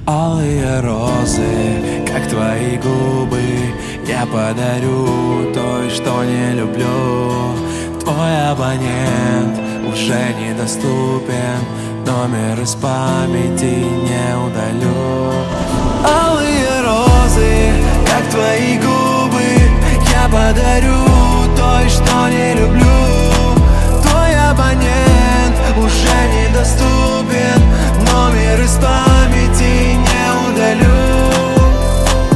Алые розы, как твои губы, я подарю той, что не люблю. Твой абонент уже недоступен, номер из памяти не удалю. Алые розы, как твои губы, я подарю той, что не люблю.